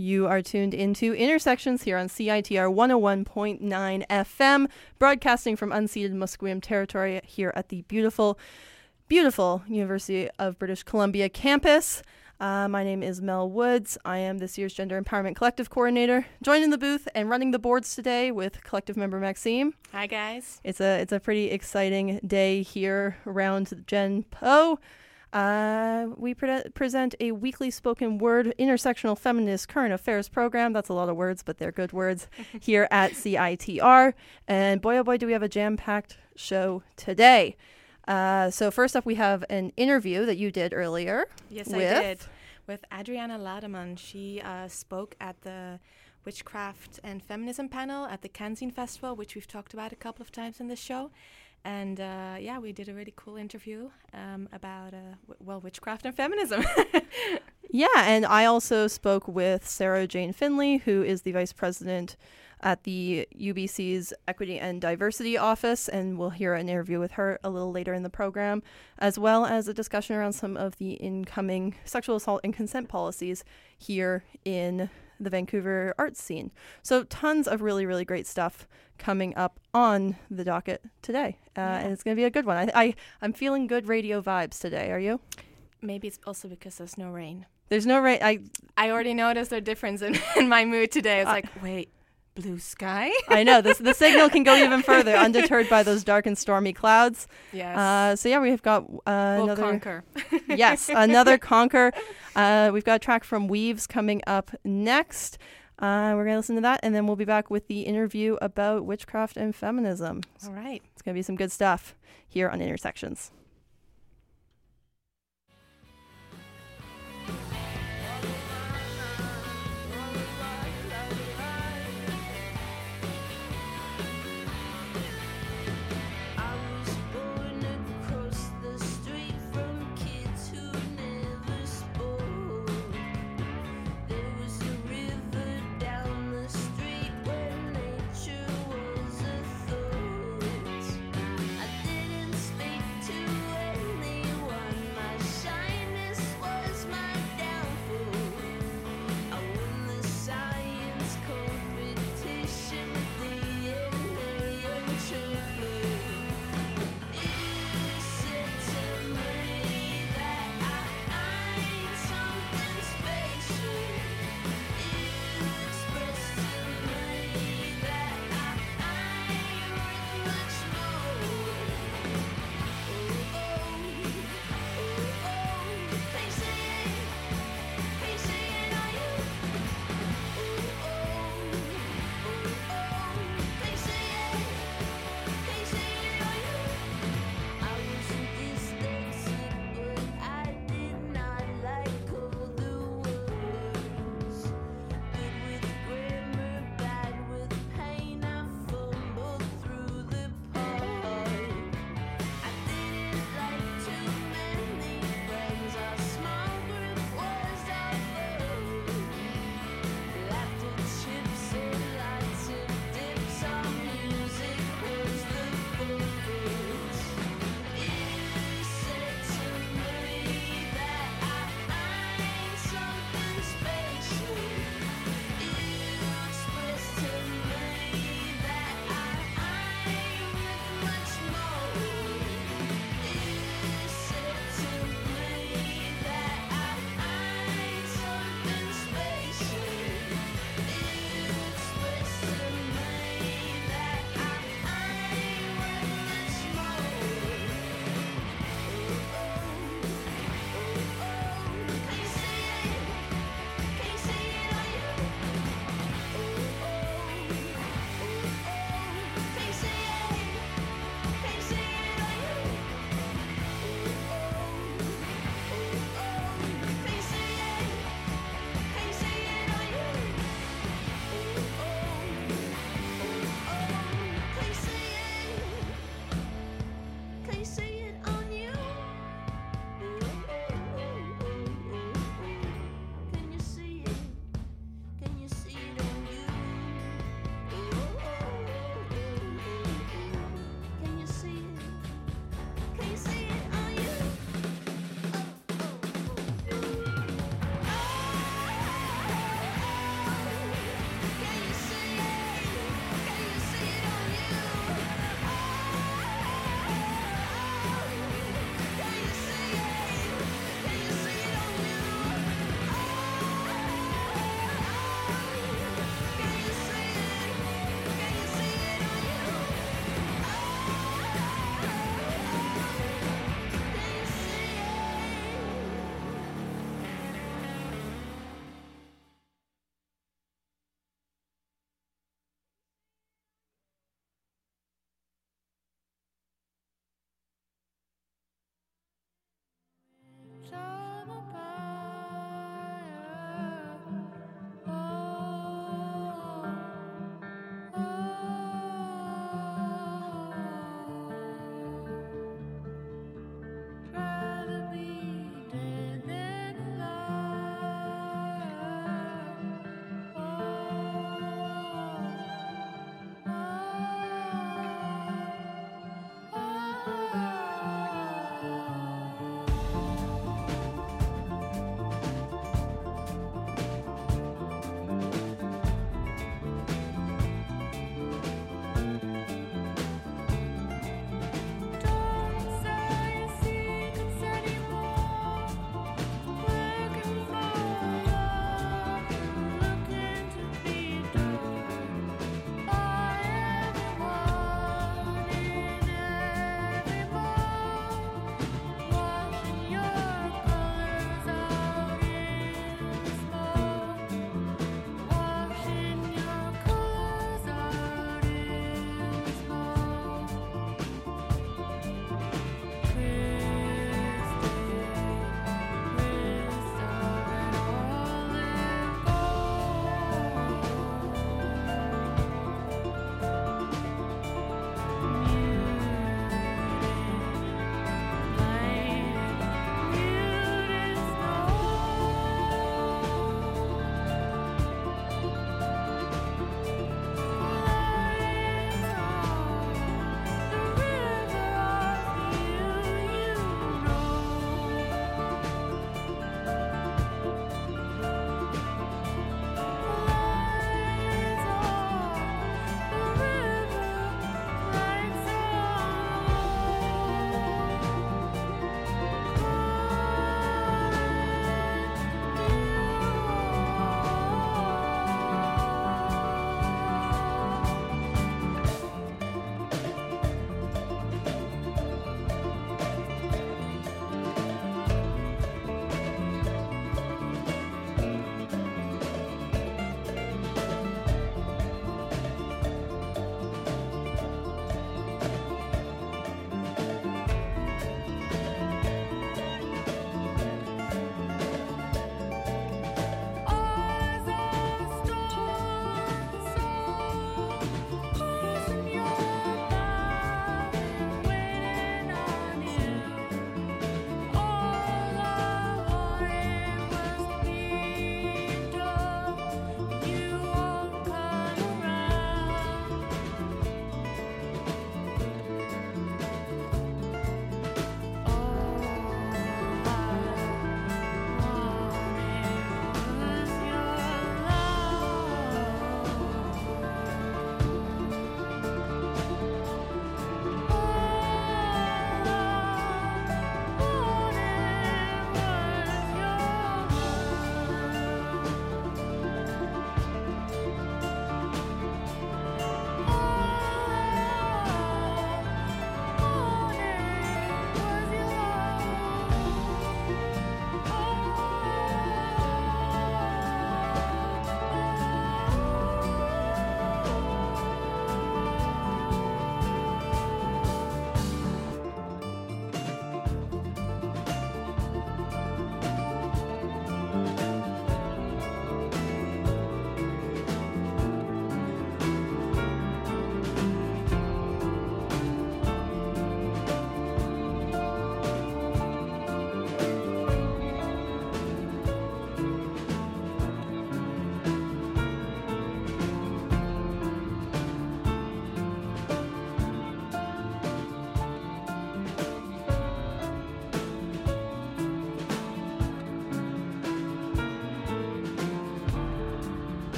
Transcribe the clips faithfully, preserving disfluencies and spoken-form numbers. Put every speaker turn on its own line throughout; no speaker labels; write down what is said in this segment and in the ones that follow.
You are tuned into Intersections here on C I T R one oh one point nine F M, broadcasting from unceded Musqueam territory here at the beautiful, beautiful University of British Columbia campus. Uh, my name is Mel Woods. I am this year's Gender Empowerment Collective Coordinator. Joining the booth and running the boards today with collective member Maxime.
Hi, guys.
It's a it's a pretty exciting day here around Gen Po. Uh, we pre- present a weekly spoken word intersectional feminist current affairs program. That's a lot of words, but they're good words here at C I T R. And boy, oh boy, do we have a jam-packed show today. Uh, so first up, we have an interview that you did earlier.
Yes,
with
I did. With Adriana Lademan. She uh, spoke at the Witchcraft and Feminism panel at the Kanzine Festival, which we've talked about a couple of times in this show. And uh, yeah, we did a really cool interview um, about, uh, w- well, witchcraft and feminism.
Yeah, and I also spoke with Sarah Jane Finley, who is the vice president at the U B C's Equity and Diversity Office, and we'll hear an interview with her a little later in the program, as well as a discussion around some of the incoming sexual assault and consent policies here in the Vancouver arts scene. So tons of really, really great stuff coming up on the docket today. Uh,
Yeah.
And it's going to be a good one. I, I, I'm feeling good radio vibes today. Are you?
Maybe it's also because there's no rain.
There's no rain. I,
I already noticed a difference in, in my mood today. It's
Uh,
like, wait, blue sky?
I know. This, the signal can go even further, undeterred by those dark and stormy clouds.
Yes.
Uh, so yeah, we've got uh,
we'll
another...
conquer.
Yes, another conquer. Uh, we've got a track from Weaves coming up next. Uh, we're going to listen to that, and then we'll be back with the interview about witchcraft and feminism.
All right.
It's going to be some good stuff here on Intersections.
To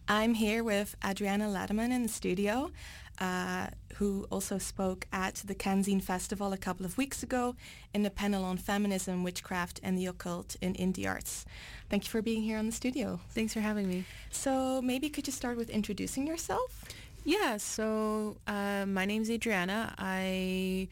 I'm here with Adriana Lademan in the studio, uh, who also spoke at the Kanzine Festival a couple of weeks ago in the panel on feminism, witchcraft, and the occult in indie arts. Thank you for being here on the studio.
Thanks for having me.
So maybe could you start with introducing yourself?
Yeah, so uh, my name's Adriana. I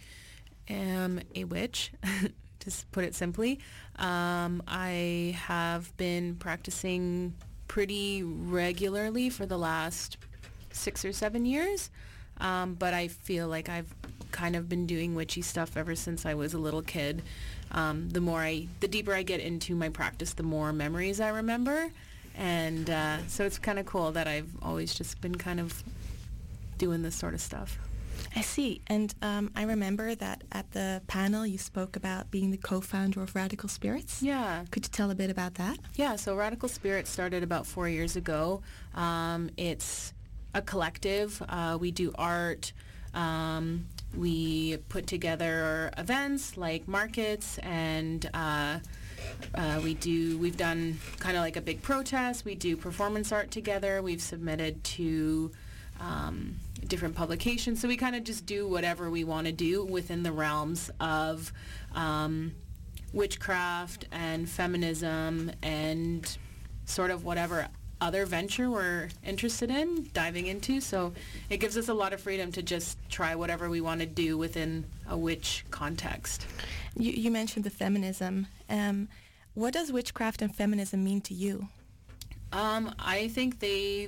am a witch, to put it simply. Um, I have been practicing pretty regularly for the last six or seven years, um, but I feel like I've kind of been doing witchy stuff ever since I was a little kid. Um, the more I, the deeper I get into my practice, the more memories I remember, and uh, so it's kind of cool that I've always just been kind of doing this sort of stuff.
I see. And um, I remember that at the panel you spoke about being the co-founder of Radical Spirits.
Yeah.
Could you tell a bit about that?
Yeah, so Radical Spirits started about four years ago. Um, it's a collective. Uh, we do art. Um, we put together events like markets, and uh, uh, we do, we've done kind of like a big protest. We do performance art together. We've submitted to um, different publications. So we kind of just do whatever we want to do within the realms of um, witchcraft and feminism and sort of whatever other venture we're interested in diving into. So it gives us a lot of freedom to just try whatever we want to do within a witch context.
You, you mentioned the feminism. Um, what does witchcraft and feminism mean to you?
Um, I think they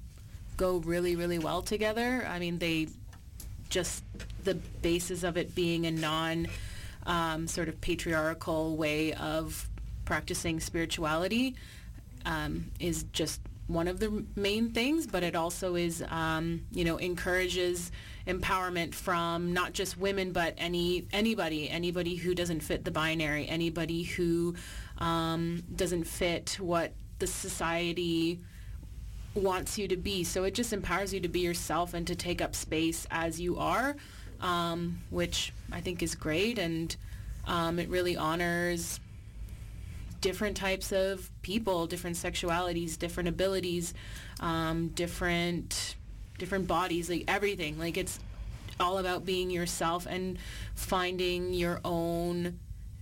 go really, really well together. I mean, they just, the basis of it being a non um, sort of patriarchal way of practicing spirituality um, is just one of the main things, but it also is, um, you know, encourages empowerment from not just women, but any anybody, anybody who doesn't fit the binary, anybody who um, doesn't fit what the society wants you to be. So it just empowers you to be yourself and to take up space as you are, um, which I think is great. And um, it really honors different types of people, different sexualities, different abilities, um, different different bodies, like everything. Like it's all about being yourself and finding your own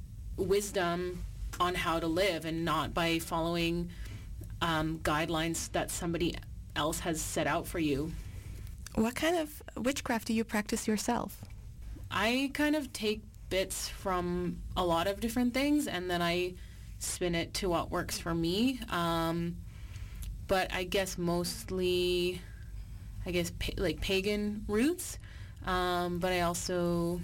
wisdom on how to live, and not by following Um, guidelines that somebody else has set out for you.
What kind of witchcraft do you practice yourself?
I kind of take bits from a lot of different things, and then I spin it to what works for me. Um, but I guess mostly, I guess pa- like pagan roots. Um, but I also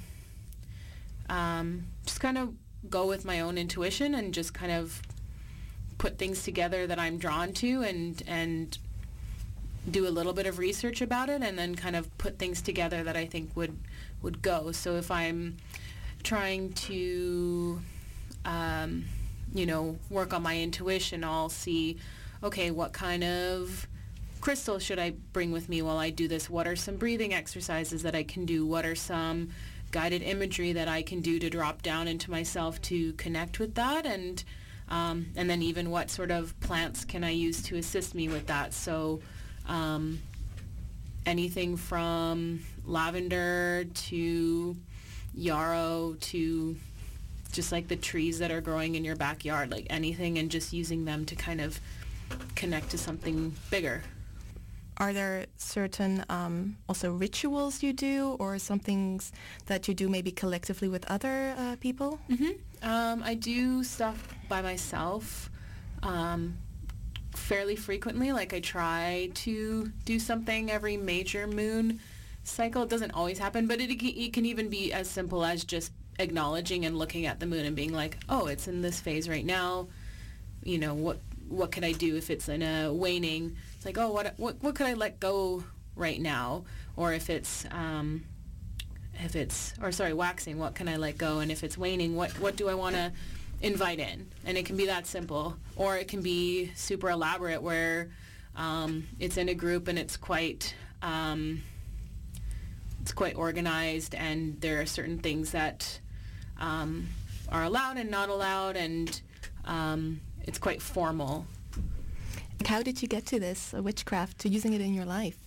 um, just kind of go with my own intuition and just kind of put things together that I'm drawn to, and and do a little bit of research about it, and then kind of put things together that I think would would go. So if I'm trying to um, you know, work on my intuition, I'll see, okay, what kind of crystal should I bring with me while I do this? What are some breathing exercises that I can do? What are some guided imagery that I can do to drop down into myself to connect with that? And Um, and then even what sort of plants can I use to assist me with that? So um, anything from lavender to yarrow to just like the trees that are growing in your backyard, like anything, and just using them to kind of connect to something bigger.
Are there certain um, also rituals you do, or some things that you do maybe collectively with other uh, people?
Mm-hmm. Um, I do stuff by myself um, fairly frequently. Like I try to do something every major moon cycle. It doesn't always happen, but it, it can even be as simple as just acknowledging and looking at the moon and being like, oh, it's in this phase right now. You know, what what could I do if it's in a waning? It's like, oh, what what what could I let go right now? Or if it's um, if it's or sorry, waxing, what can I let go? And if it's waning, what what do I want to invite in? And it can be that simple, or it can be super elaborate where um, it's in a group and it's quite um, it's quite organized, and there are certain things that um, are allowed and not allowed, and um, it's quite formal.
Like, how did you get to this uh, witchcraft, to using it in your life?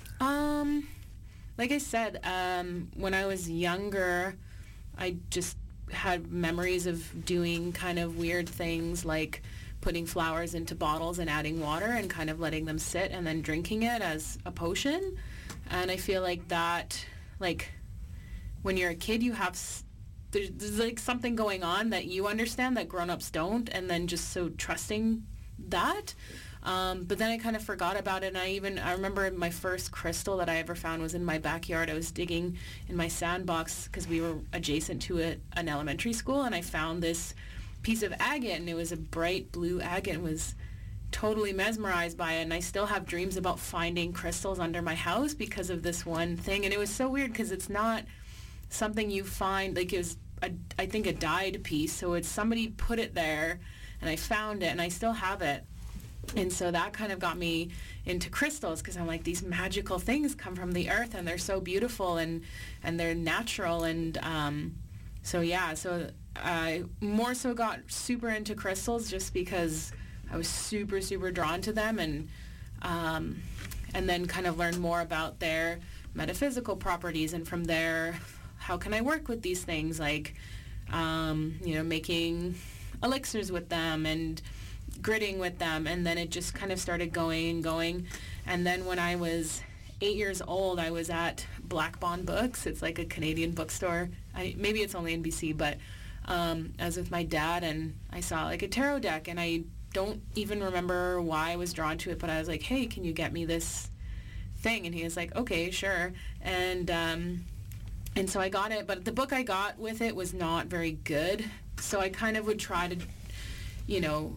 Um, like I said, um, when I was younger, I just had memories of doing kind of weird things like putting flowers into bottles and adding water and kind of letting them sit and then drinking it as a potion. And I feel like that, like, when you're a kid, you have, there's, there's like something going on that you understand that grown-ups don't, and then just so trusting that. Um, but then I kind of forgot about it, and I even, I remember my first crystal that I ever found was in my backyard. I was digging in my sandbox because we were adjacent to a, an elementary school, and I found this piece of agate, and it was a bright blue agate, and was totally mesmerized by it. And I still have dreams about finding crystals under my house because of this one thing. And it was so weird because it's not something you find, like it was, a, I think, a dyed piece. So it's somebody put it there, and I found it, and I still have it. And so that kind of got me into crystals because I'm like, these magical things come from the earth, and they're so beautiful, and, and they're natural. And um, so, yeah, so I more so got super into crystals just because I was super, super drawn to them, and um, and then kind of learned more about their metaphysical properties. And from there, how can I work with these things, like, um, you know, making elixirs with them and gridding with them. And then it just kind of started going and going. And then when I was eight years old, I was at Black Bond Books. It's like a Canadian bookstore. I, maybe it's only N B C, but um, I was with my dad, and I saw like a tarot deck, and I don't even remember why I was drawn to it, but I was like, hey, can you get me this thing? And he was like, okay, sure. And um, and so I got it, but the book I got with it was not very good. So I kind of would try to, you know,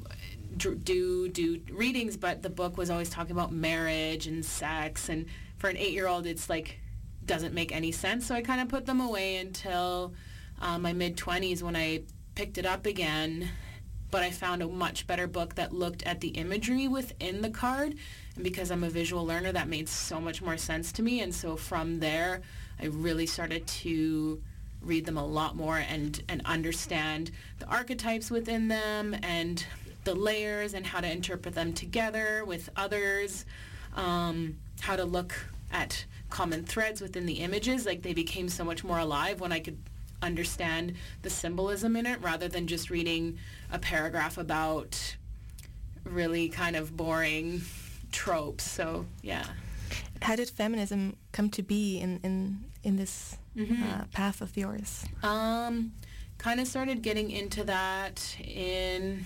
do do readings, but the book was always talking about marriage and sex, and for an eight-year-old, it's like, doesn't make any sense. So I kind of put them away until uh, my mid-twenties when I picked it up again. But I found a much better book that looked at the imagery within the card. And because I'm a visual learner, that made so much more sense to me. And so from there, I really started to read them a lot more and, and understand the archetypes within them and the layers and how to interpret them together with others, um, how to look at common threads within the images. Like, they became so much more alive when I could understand the symbolism in it rather than just reading a paragraph about really kind of boring tropes. So, yeah.
How did feminism come to be in, in, in this
mm-hmm.
uh, path of yours?
Um, kind of started getting into that in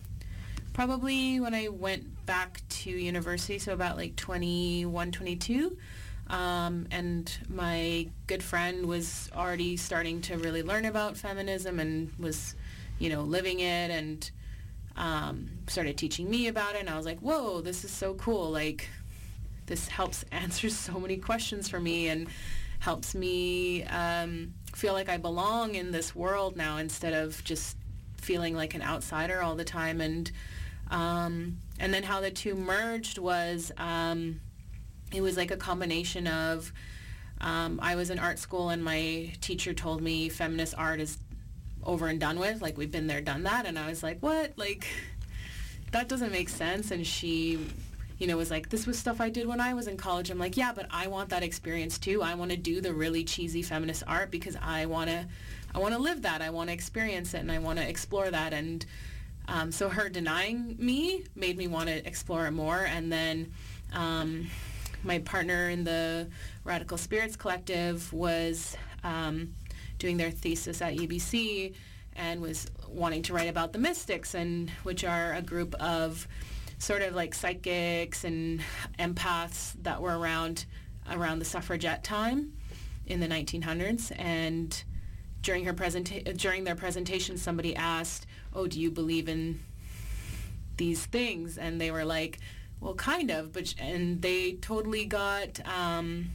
probably when I went back to university, so about like twenty-one, twenty-two. Um, and my good friend was already starting to really learn about feminism and was, you know, living it, and um, started teaching me about it. And I was like, whoa, this is so cool. Like, this helps answer so many questions for me and helps me um, feel like I belong in this world now instead of just feeling like an outsider all the time. And um, and then how the two merged was... Um, it was like a combination of, um, I was in art school, and my teacher told me feminist art is over and done with. Like, we've been there, done that. And I was like, what? Like, that doesn't make sense. And she, you know, was like, this was stuff I did when I was in college. I'm like, yeah, but I want that experience too. I want to do the really cheesy feminist art because I want to, I want to live that. I want to experience it, and I want to explore that. And um, so her denying me made me want to explore it more. And then... Um, my partner in the Radical Spirits Collective was um, doing their thesis at U B C and was wanting to write about the Mystics, and which are a group of sort of like psychics and empaths that were around around the suffragette time in the nineteen hundreds. And during her presenta- during their presentation, somebody asked, "Oh, do you believe in these things?" And they were like, well, kind of, but and they totally got, um,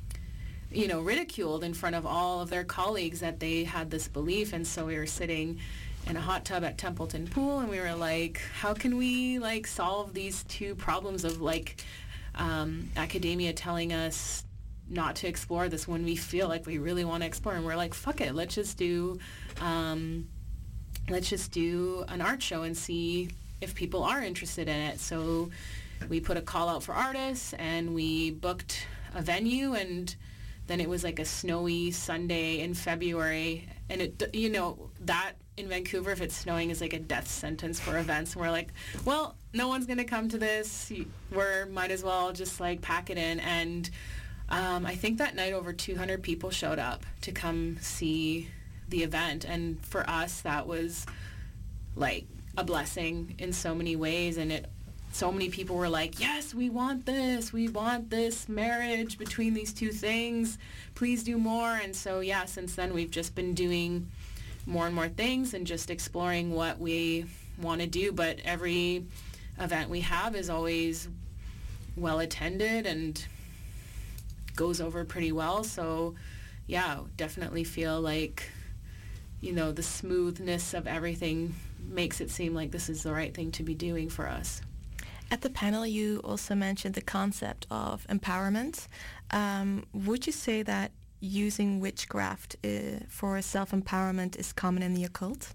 you know, ridiculed in front of all of their colleagues that they had this belief. And so we were sitting in a hot tub at Templeton Pool, and we were like, how can we like solve these two problems of like um, academia telling us not to explore this when we feel like we really want to explore? And we're like, fuck it, let's just do, um, let's just do an art show and see if people are interested in it. So we put a call out for artists and we booked a venue, and then it was like a snowy Sunday in February, and it, you know, that in Vancouver, if it's snowing, is like a death sentence for events. And we're like, well, no one's going to come to this. We're might as well just like pack it in. And um, I think that night over two hundred people showed up to come see the event. And for us, that was like a blessing in so many ways. And it, so many people were like, yes, we want this. We want this marriage between these two things. Please do more. And so, yeah, since then we've just been doing more and more things and just exploring what we want to do. But every event we have is always well attended and goes over pretty well. So yeah, definitely feel like, you know, the smoothness of everything makes it seem like this is the right thing to be doing for us.
At the panel, you also mentioned the concept of empowerment. Um, would you say that using witchcraft uh, for self-empowerment is common in the occult?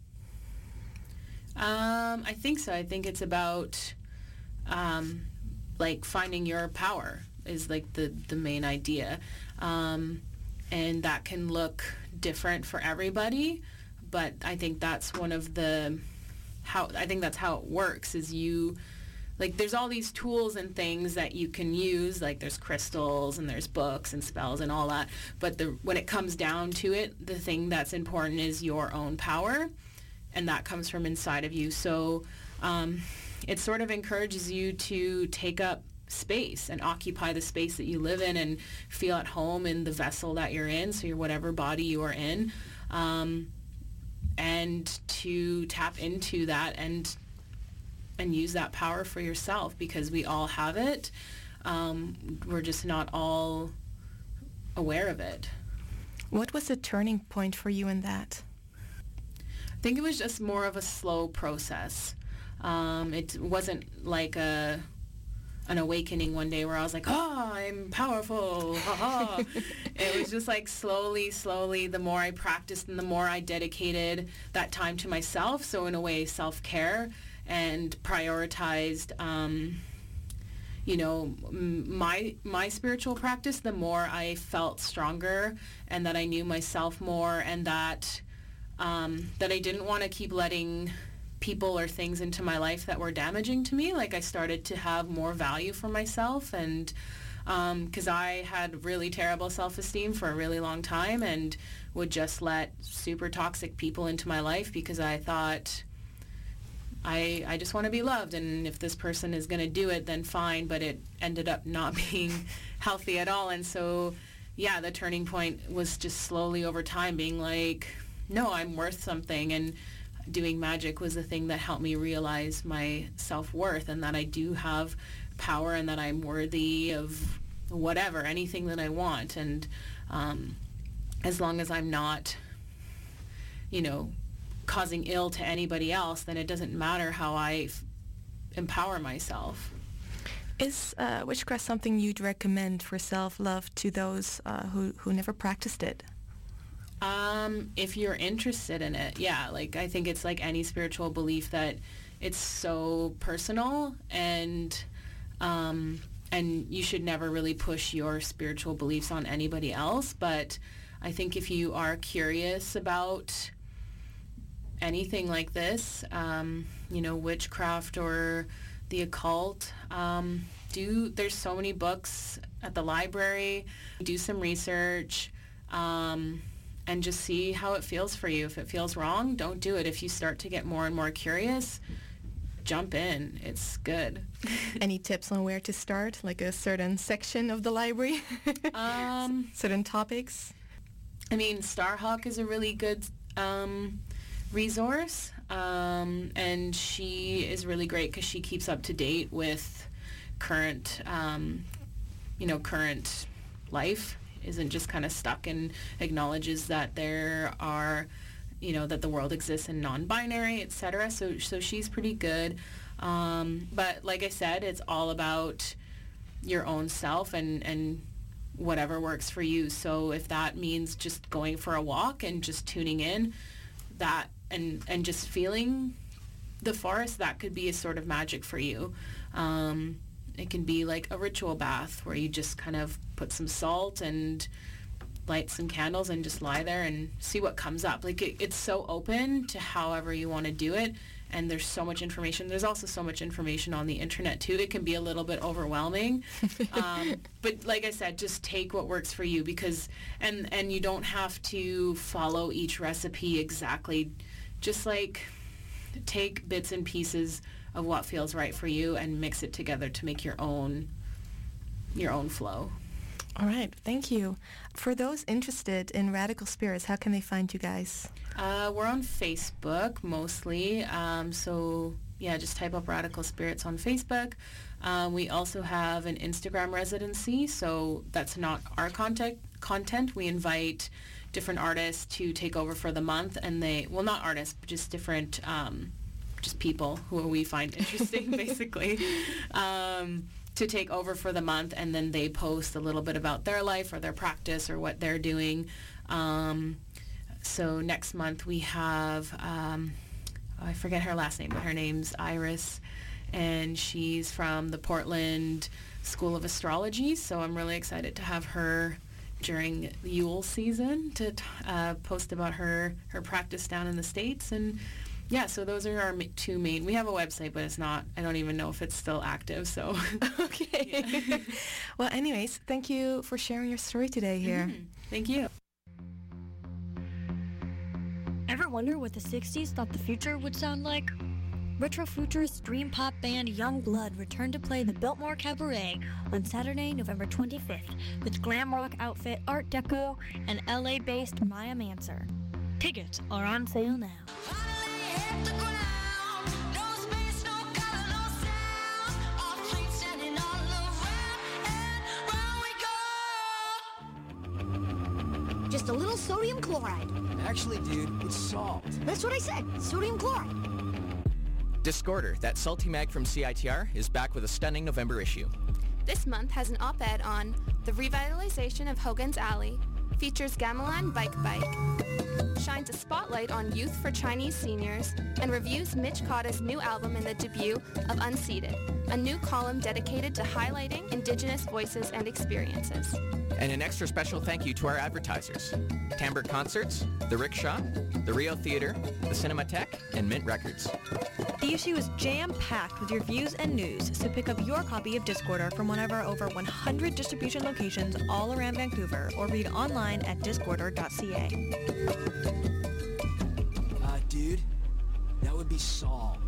Um, I think so. I think it's about um, like finding your power is like the, the main idea. Um, and that can look different for everybody, but I think that's one of the, how, I think that's how it works is you, like there's all these tools and things that you can use, like there's crystals and there's books and spells and all that, but the when it comes down to it, the thing that's important is your own power, and that comes from inside of you. So um, it sort of encourages you to take up space and occupy the space that you live in and feel at home in the vessel that you're in, so you're whatever body you are in, um, and to tap into that and and use that power for yourself, because we all have it. Um, we're just not all aware of it.
What was the turning point for you in that?
I think it was just more of a slow process. Um, it wasn't like a an awakening one day where I was like, oh, I'm powerful, ha-ha. It was just like slowly, slowly, the more I practiced and the more I dedicated that time to myself, so in a way self-care, and prioritized, um, you know, my my spiritual practice, the more I felt stronger and that I knew myself more, and that um, that I didn't want to keep letting people or things into my life that were damaging to me. Like I started to have more value for myself, and because um, I had really terrible self-esteem for a really long time and would just let super toxic people into my life because I thought, I, I just want to be loved, and if this person is going to do it, then fine, but it ended up not being healthy at all. And so, yeah, the turning point was just slowly over time being like, no, I'm worth something, and doing magic was the thing that helped me realize my self-worth and that I do have power and that I'm worthy of whatever, anything that I want. And um, as long as I'm not, you know, causing ill to anybody else, then it doesn't matter how I f- empower myself.
Is uh, witchcraft something you'd recommend for self-love to those uh, who, who never practiced it?
Um, if you're interested in it, yeah. Like, I think it's like any spiritual belief that it's so personal, and um, and you should never really push your spiritual beliefs on anybody else. But I think if you are curious about anything like this, um, you know, witchcraft or the occult, um, do there's so many books at the library. Do some research, um, and just see how it feels for you. If it feels wrong, don't do it. If you start to get more and more curious, jump in. It's good.
Any tips on where to start, like a certain section of the library? um, certain topics?
I mean, Starhawk is a really good um, resource, um, and she is really great because she keeps up to date with current, um, you know, current life. Isn't just kind of stuck and acknowledges that there are, you know, that the world exists in non-binary, et cetera. So, so she's pretty good. Um, but like I said, it's all about your own self and, and whatever works for you. So if that means just going for a walk and just tuning in, that and and just feeling the forest, that could be a sort of magic for you. Um, it can be like a ritual bath where you just kind of put some salt and light some candles and just lie there and see what comes up. Like it, it's so open to however you want to do it. And there's so much information. There's also so much information on the internet too. It can be a little bit overwhelming. um, but like I said, just take what works for you because, and, and you don't have to follow each recipe exactly. Just like take bits and pieces of what feels right for you and mix it together to make your own, your own flow.
All right, thank you. For those interested in Radical Spirits, how can they find you guys?
Uh, we're on Facebook mostly. Um, so yeah, just type up Radical Spirits on Facebook. Um, we also have an Instagram residency. So that's not our content. Content. We invite different artists to take over for the month, and they well, not artists, but just different, um, just people who we find interesting, basically. Um, to take over for the month, and then they post a little bit about their life or their practice or what they're doing. Um, so next month we have, um, oh, I forget her last name, but her name's Iris, and she's from the Portland School of Astrology, so I'm really excited to have her during the Yule season to uh, post about her, her practice down in the States. And yeah, so those are our ma- two main. We have a website, but it's not, I don't even know if it's still active, so.
Okay. Yeah. Well, anyways, thank you for sharing your story today here.
Mm-hmm. Thank you.
Ever wonder what the sixties thought the future would sound like? Retrofuturist dream pop band Young Blood returned to play the Biltmore Cabaret on Saturday, November twenty-fifth, with glam rock outfit Art Deco and L A-based Maya Manser. Tickets are on sale now.
Just a little sodium chloride.
Actually, dude, it's salt.
That's what I said, sodium chloride.
Discorder, that salty mag from C I T R, is back with a stunning November issue.
This month has an op-ed on the revitalization of Hogan's Alley, features Gamelan Bike Bike, shines a spotlight on Youth for Chinese Seniors, and reviews Mitch Cotta's new album and the debut of Unseated, a new column dedicated to highlighting Indigenous voices and experiences.
And an extra special thank you to our advertisers, Timbre Concerts, The Rickshaw, the Rio Theater, the Cinematheque, and Mint Records.
The issue is jam-packed with reviews and news, so pick up your copy of Discorder from one of our over one hundred distribution locations all around Vancouver, or read online at discorder dot c a.
Uh, dude, that would be salt.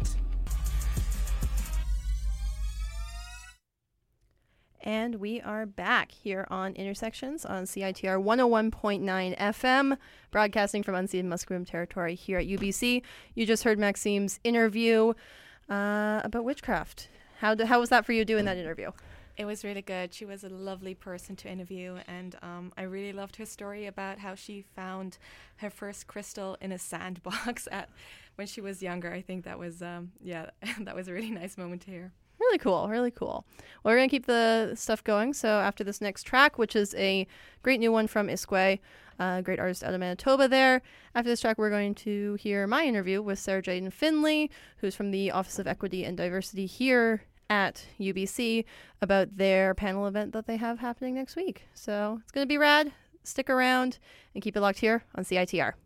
And we are back here on Intersections on C I T R one oh one point nine F M, broadcasting from unceded Musqueam territory here at U B C. You just heard Maxime's interview uh, about witchcraft. How do, how was that for you doing that interview?
It was really good. She was a lovely person to interview, and um, I really loved her story about how she found her first crystal in a sandbox at when she was younger. I think that was, um, yeah, that was a really nice moment to hear.
Really cool, really cool. Well, we're going to keep the stuff going. So after this next track, which is a great new one from Iskway, a great artist out of Manitoba there. After this track, we're going to hear my interview with Sarah Jane Finley, who's from the Office of Equity and Diversity here at U B C, about their panel event that they have happening next week. So it's going to be rad. Stick around and keep it locked here on C I T R.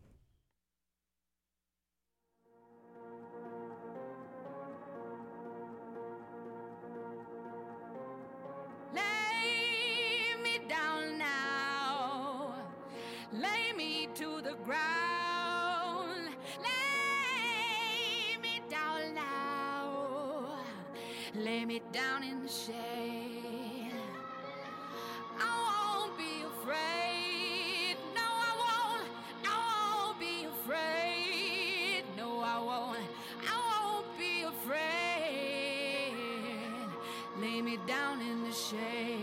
Lay me to the ground. Lay me down now. Lay me down in the shade. I won't be afraid. No, I won't. I won't be afraid. No, I won't. I won't be afraid. Lay me down in the shade.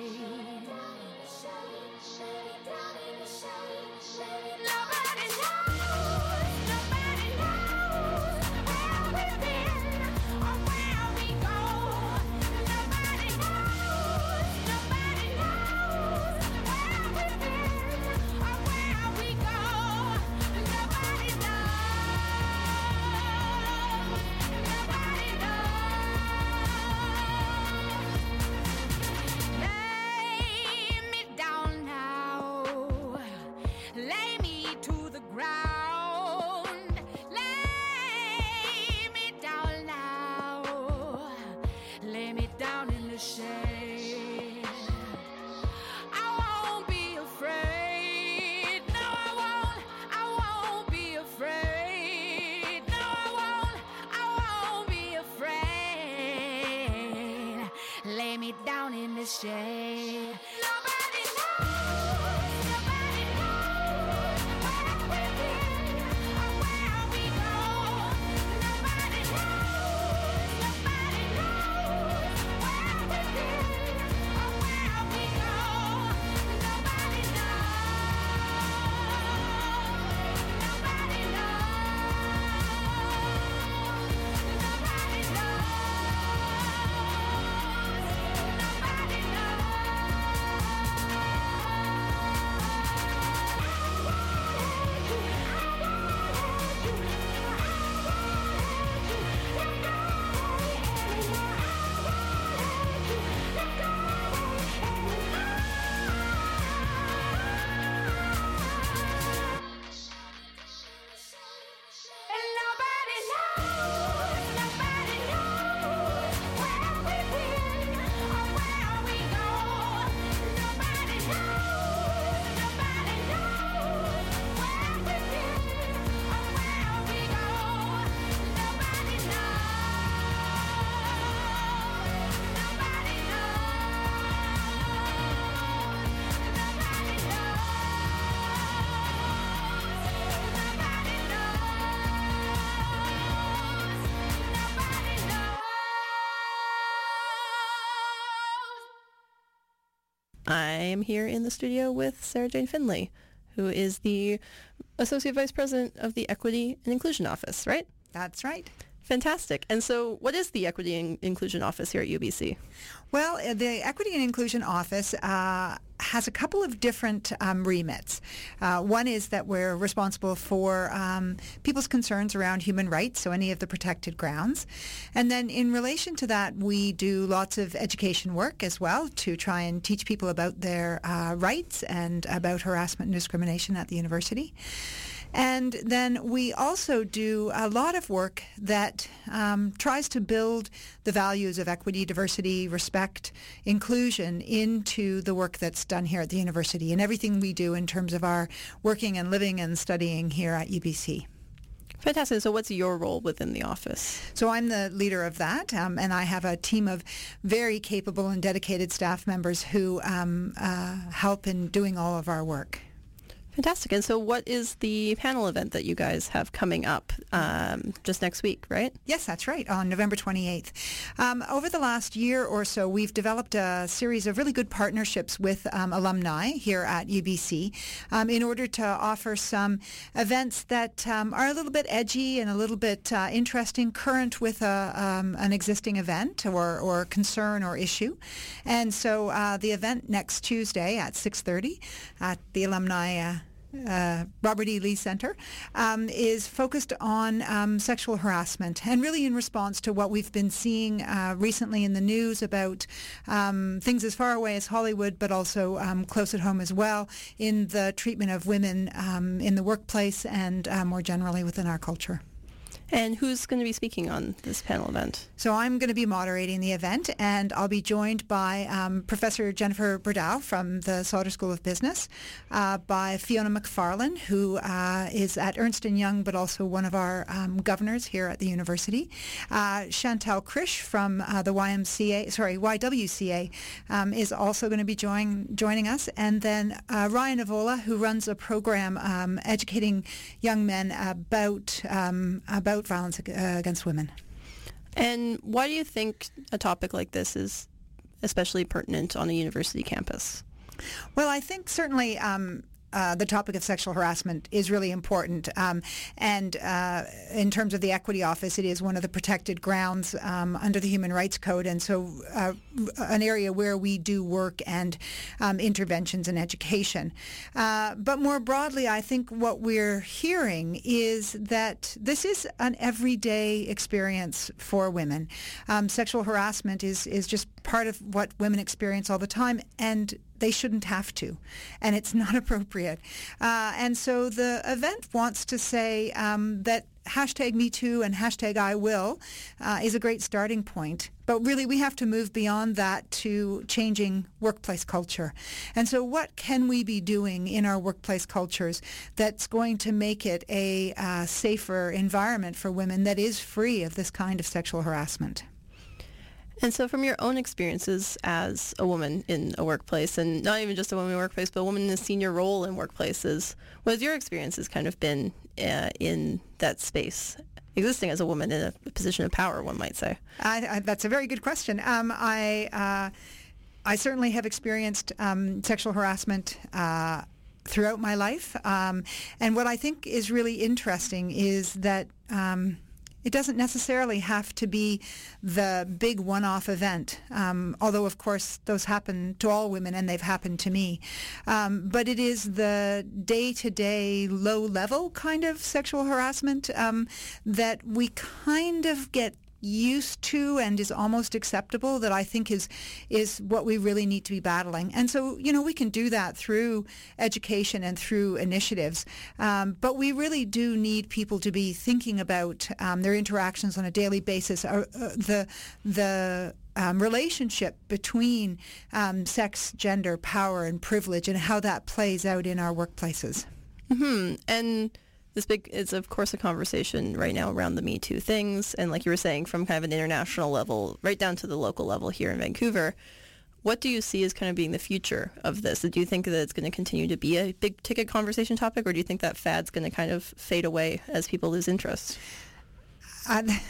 Nobody knows, nobody knows where we've been or where we go. Nobody knows, shade. Nobody knows, nobody knows where we've been or where we go. Nobody knows, nobody knows where we've been or where we go. Nobody knows, nobody knows, nobody knows.
I am here in the studio with Sarah Jane Finley, who is the Associate Vice President of the Equity and Inclusion Office, right?
That's right.
Fantastic. And so what is the Equity and Inclusion Office here at U B C?
Well, uh, the Equity and Inclusion Office uh, has a couple of different um, remits. Uh, one is that we're responsible for um, people's concerns around human rights, so any of the protected grounds. And then in relation to that, we do lots of education work as well to try and teach people about their uh, rights and about harassment and discrimination at the university. And then we also do a lot of work that um, tries to build the values of equity, diversity, respect, inclusion into the work that's done here at the university and everything we do in terms of our working and living and studying here at U B C.
Fantastic. So what's your role within the office?
So I'm the leader of that, um, and I have a team of very capable and dedicated staff members who um, uh, help in doing all of our work.
Fantastic. And so what is the panel event that you guys have coming up um, just next week, right?
Yes, that's right, on November twenty-eighth. Um, over the last year or so, we've developed a series of really good partnerships with um, alumni here at U B C um, in order to offer some events that um, are a little bit edgy and a little bit uh, interesting, current with a, um, an existing event or, or concern or issue. And so uh, the event next Tuesday at six thirty at the alumni uh, Uh, Robert E. Lee Center um, is focused on um, sexual harassment, and really in response to what we've been seeing uh, recently in the news about um, things as far away as Hollywood, but also um, close at home as well, in the treatment of women um, in the workplace and uh, more generally within our culture.
And who's going to be speaking on this panel event?
So I'm going to be moderating the event, and I'll be joined by um, Professor Jennifer Berdow from the Sauder School of Business, uh, by Fiona McFarlane, who uh, is at Ernst and Young, but also one of our um, governors here at the university, uh, Chantal Krish from uh, the Y M C A, sorry, Y W C A, um, is also going to be join, joining us, and then uh, Ryan Avola, who runs a program um, educating young men about um, about violence uh, against women.
And why do you think a topic like this is especially pertinent on a university campus?
Well, I think certainly um, uh, the topic of sexual harassment is really important. Um, and uh, in terms of the Equity Office, it is one of the protected grounds um, under the Human Rights Code, and so uh, an area where we do work and um, interventions in education. Uh, but more broadly, I think what we're hearing is that this is an everyday experience for women. Um, sexual harassment is, is just part of what women experience all the time, and they shouldn't have to, and it's not appropriate. Uh, and so the event wants to say um, that hashtag Me Too and hashtag I Will uh, is a great starting point. But really, we have to move beyond that to changing workplace culture. And so what can we be doing in our workplace cultures that's going to make it a uh, safer environment for women that is free of this kind of sexual harassment?
And so from your own experiences as a woman in a workplace, and not even just a woman in a workplace, but a woman in a senior role in workplaces, what has your experiences kind of been uh, in that space, existing as a woman in a position of power, one might say?
I, I, that's a very good question. Um, I, uh, I certainly have experienced um, sexual harassment uh, throughout my life. Um, and what I think is really interesting is that um, it doesn't necessarily have to be the big one-off event, um, although, of course, those happen to all women, and they've happened to me. Um, but it is the day-to-day, low-level kind of sexual harassment um, that we kind of get used to and is almost acceptable, that I think is is what we really need to be battling. And so, you know, we can do that through education and through initiatives. Um, but we really do need people to be thinking about um, their interactions on a daily basis, uh, uh, the the Um, relationship between um, sex, gender, power, and privilege, and how that plays out in our workplaces.
Mm-hmm. And this big is, of course, a conversation right now around the Me Too things, and like you were saying, from kind of an international level right down to the local level here in Vancouver. What do you see as kind of being the future of this? Do you think that it's going to continue to be a big ticket conversation topic, or do you think that fad's going to kind of fade away as people lose interest?
I,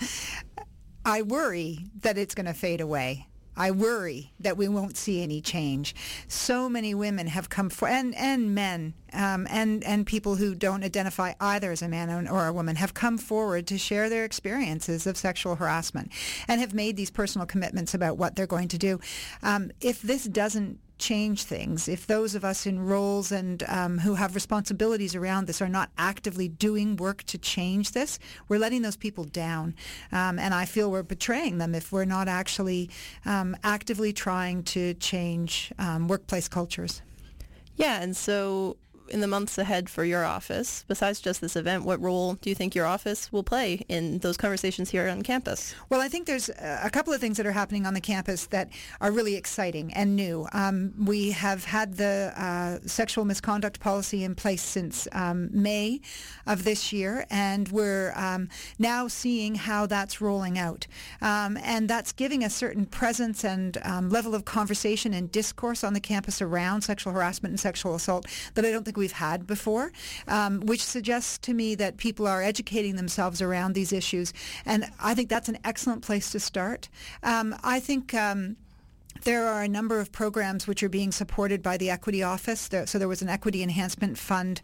I worry that it's going to fade away. I worry that we won't see any change. So many women have come for, and, and men, um, and, and people who don't identify either as a man or a woman have come forward to share their experiences of sexual harassment and have made these personal commitments about what they're going to do. Um, if this doesn't change things, if those of us in roles and um, who have responsibilities around this are not actively doing work to change this, we're letting those people down. Um, and I feel we're betraying them if we're not actually um, actively trying to change um, workplace cultures.
Yeah, and so in the months ahead for your office, besides just this event, what role do you think your office will play in those conversations here on campus?
Well, I think there's a couple of things that are happening on the campus that are really exciting and new. Um, we have had the uh, sexual misconduct policy in place since um, May of this year, and we're um, now seeing how that's rolling out. Um, and that's giving a certain presence and um, level of conversation and discourse on the campus around sexual harassment and sexual assault that I don't think we've had before, um, which suggests to me that people are educating themselves around these issues. And I think that's an excellent place to start. Um, I think um, there are a number of programs which are being supported by the Equity Office. There, so there was an Equity Enhancement Fund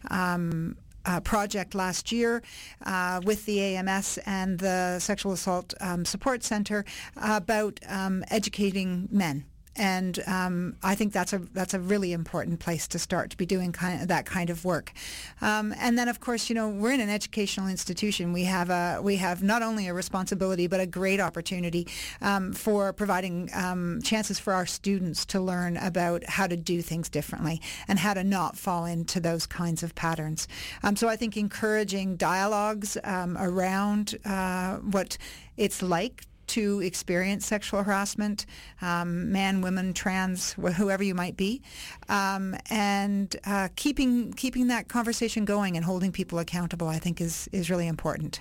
um, Uh, project last year uh, with the A M S and the Sexual Assault um, Support Center about um, educating men. And um, I think that's a that's a really important place to start, to be doing kind of that kind of work. Um, and then, of course, you know, we're in an educational institution. We have a we have not only a responsibility but a great opportunity um, for providing um, chances for our students to learn about how to do things differently and how to not fall into those kinds of patterns. Um, so I think encouraging dialogues um, around uh, what it's like to experience sexual harassment, um, man, woman, trans, wh- whoever you might be, um, and uh, keeping keeping that conversation going and holding people accountable, I think, is is really important.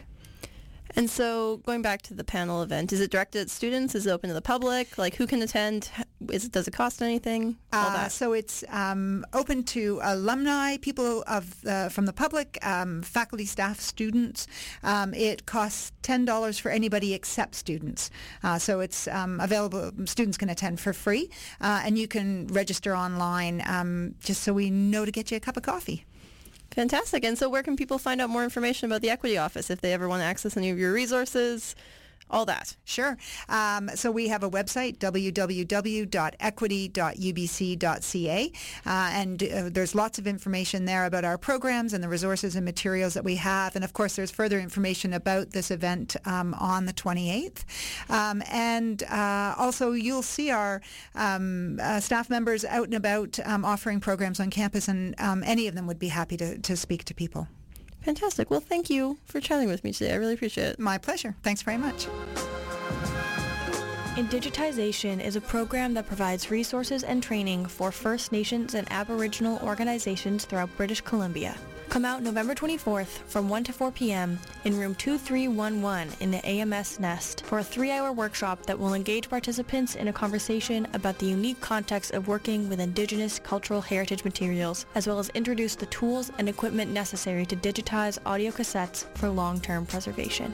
And so going back to the panel event, is it directed at students? Is it open to the public? Like, who can attend? Is it, does it cost anything? All
Uh,
that.
so it's um, open to alumni, people of uh, from the public, um, faculty, staff, students. Um, it costs ten dollars for anybody except students. Uh, so it's um, available. Students can attend for free, uh, and you can register online um, just so we know to get you a cup of coffee.
Fantastic. And so where can people find out more information about the Equity Office if they ever want to access any of your resources? All that.
Sure. Um, so we have a website, w w w dot equity dot u b c dot c a, uh, and uh, there's lots of information there about our programs and the resources and materials that we have. And of course, there's further information about this event um, on the twenty-eighth. Um, and uh, also, you'll see our um, uh, staff members out and about um, offering programs on campus, and um, any of them would be happy to, to speak to people.
Fantastic. Well, thank you for chatting with me today. I really appreciate it.
My pleasure. Thanks very much.
Indigitization is a program that provides resources and training for First Nations and Aboriginal organizations throughout British Columbia. Come out November twenty-fourth from one to four p.m. in room two three one one in the A M S Nest for a three-hour workshop that will engage participants in a conversation about the unique context of working with Indigenous cultural heritage materials, as well as introduce the tools and equipment necessary to digitize audio cassettes for long-term preservation.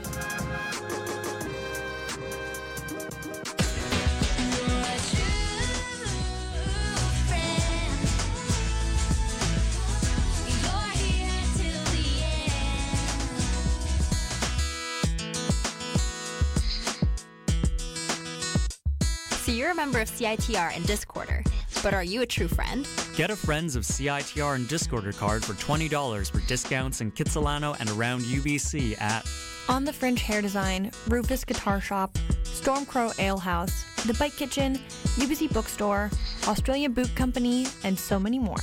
So you're a member of C I T R and Discorder, but are you a true friend?
Get a Friends of C I T R and Discorder card for twenty dollars for discounts in Kitsilano and around U B C at
On the Fringe Hair Design, Rufus Guitar Shop, Stormcrow Ale House, The Bike Kitchen, U B C Bookstore, Australia Boot Company, and so many more.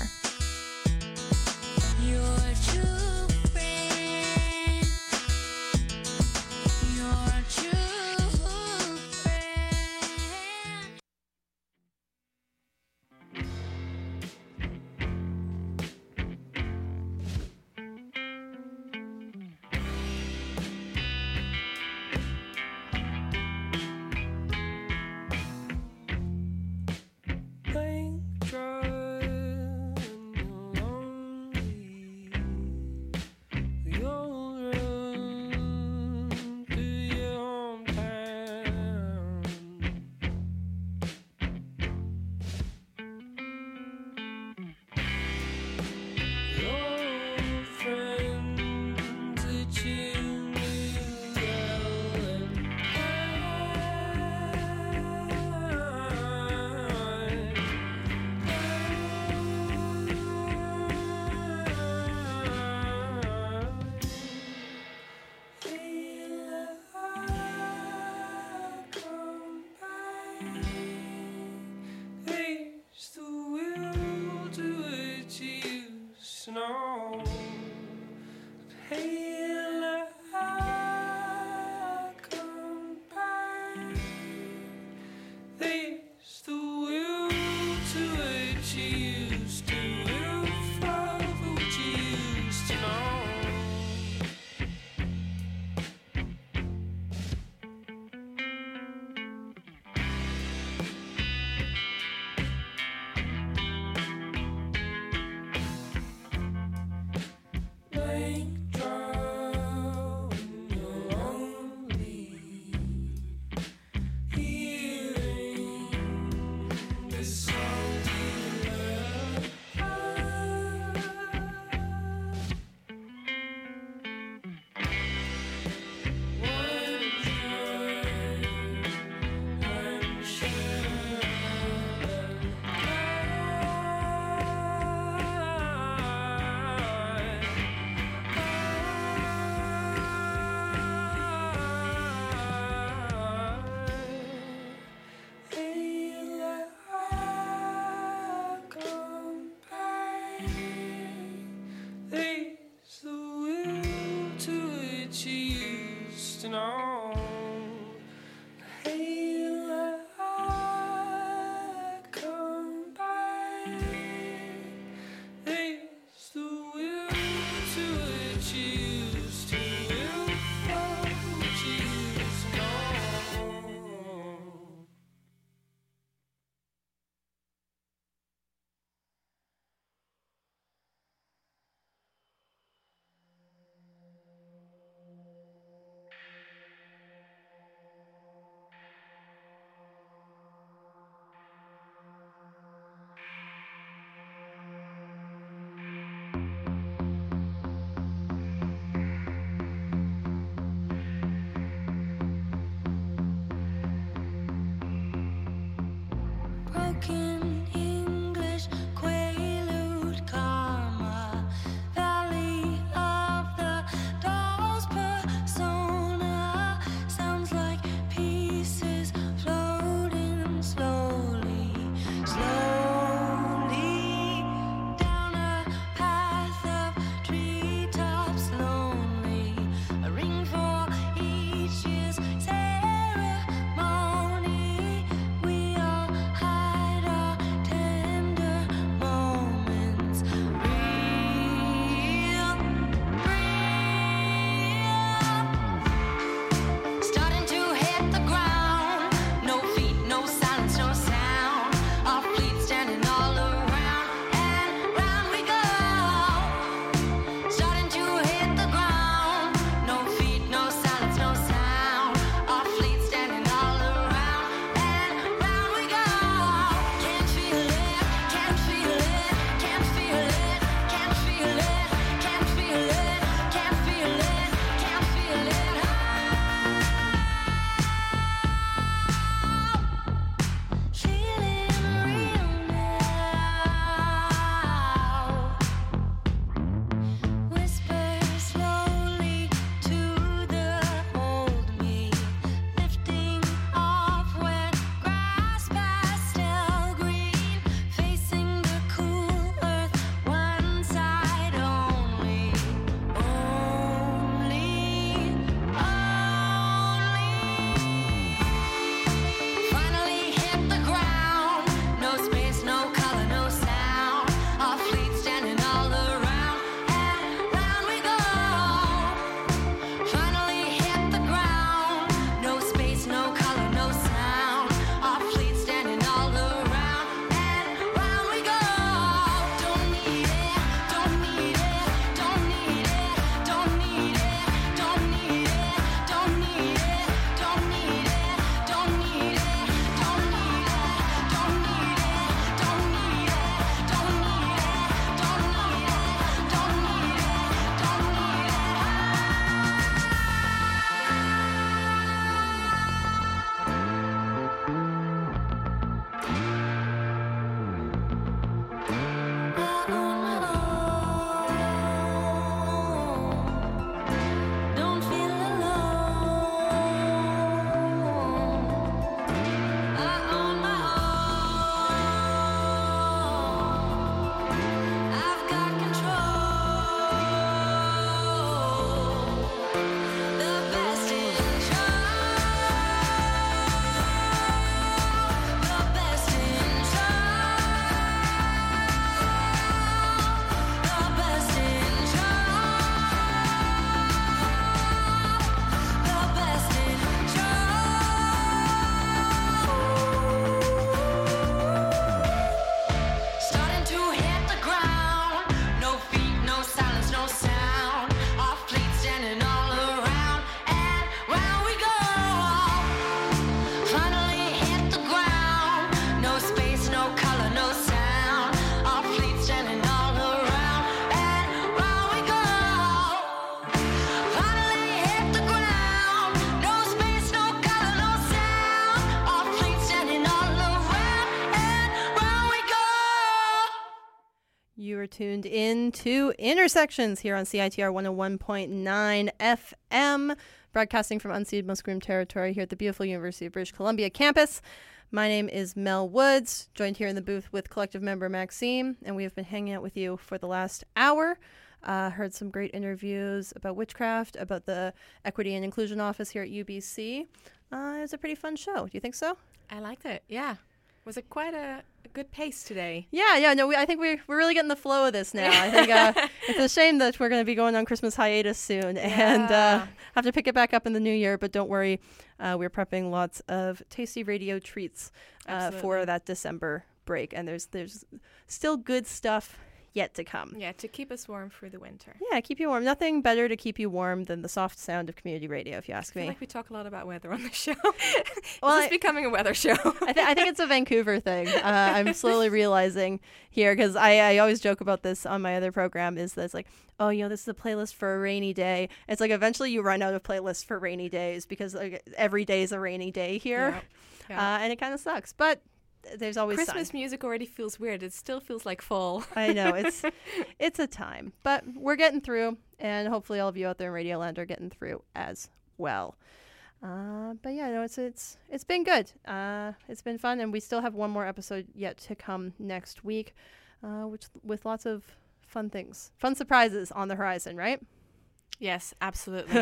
tuned in to Intersections here on C I T R one oh one point nine F M, broadcasting from unceded Musqueam territory here at the beautiful University of British Columbia campus. My name is Mel Woods, joined here in the booth with collective member Maxime, and we have been hanging out with you for the last hour. Uh, heard some great interviews about witchcraft, about the Equity and Inclusion Office here at U B C. Uh, it was a pretty fun show. Do you think so?
I liked it, yeah. Was it quite a, a good pace today?
Yeah, yeah. No, we, I think we're, we're really getting the flow of this now. I think uh, it's a shame that we're going to be going on Christmas hiatus soon yeah. and uh, have to pick it back up in the new year. But don't worry, uh, we're prepping lots of tasty radio treats uh, for that December break. And there's there's still good stuff yet to come.
Yeah, to keep us warm through the winter.
Yeah, keep you warm. Nothing better to keep you warm than the soft sound of community radio, if you ask
I feel
me.
like we talk a lot about weather on the show.
Well,
Is this
I,
becoming a weather show?
I, th- I think it's a Vancouver thing. Uh, I'm slowly realizing here, because I, I always joke about this on my other program, is that it's like, oh, you know, this is a playlist for a rainy day. It's like eventually you run out of playlists for rainy days because like, every day is a rainy day here. Yeah. Yeah. Uh, and it kind of sucks. But there's always
Christmas
sun.
Music already feels weird. It still feels like fall.
I know it's it's a time, but we're getting through, and hopefully all of you out there in Radioland are getting through as well. Uh, but yeah, no, it's it's it's been good. Uh, it's been fun, and we still have one more episode yet to come next week, uh, which with lots of fun things, fun surprises on the horizon, right?
Yes, absolutely.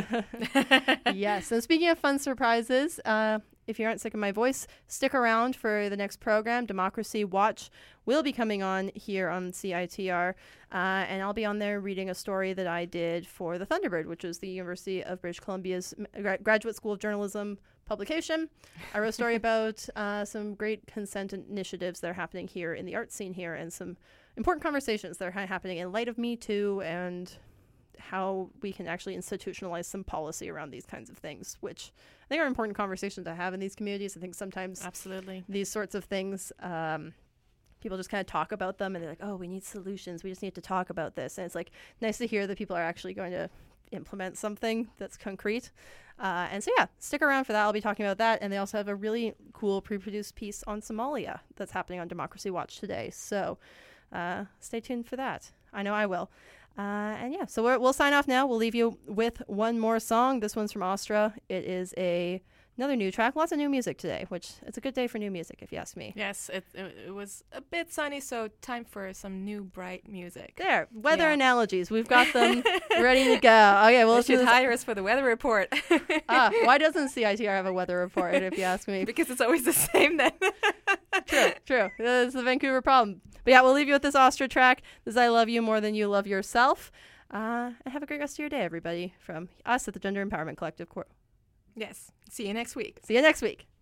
Yes. And speaking of fun surprises, uh, if you aren't sick of my voice, stick around for the next program. Democracy Watch will be coming on here on C I T R, uh, and I'll be on there reading a story that I did for the Thunderbird, which is the University of British Columbia's gra- Graduate School of Journalism publication. I wrote a story about uh, some great consent initiatives that are happening here in the art scene here, and some important conversations that are ha- happening in light of Me Too, and how we can actually institutionalize some policy around these kinds of things, which I think are important conversations to have in these communities. I think sometimes
absolutely
these sorts of things, um, people just kind of talk about them and they're like, oh, we need solutions. We just need to talk about this. And it's like nice to hear that people are actually going to implement something that's concrete. Uh, and so, yeah, stick around for that. I'll be talking about that. And they also have a really cool pre-produced piece on Somalia that's happening on Democracy Watch today. So uh, stay tuned for that. I know I will. Uh, and yeah, so we're, we'll sign off now. We'll leave you with one more song. This one's from Astra. It is a another new track. Lots of new music today, which it's a good day for new music, if you ask me.
Yes, it, it, it was a bit sunny, so time for some new bright music.
There, weather yeah. analogies. We've got them ready to go. Okay, well,
you should hire us for the weather report.
Ah, why doesn't C I T R have a weather report, if you ask me?
Because it's always the same then.
True, true. That's the Vancouver problem. But yeah, we'll leave you with this Astra track. This is I Love You More Than You Love Yourself. Uh, and have a great rest of your day, everybody, from us at the Gender Empowerment Collective.
Yes. See you next week.
See you next week.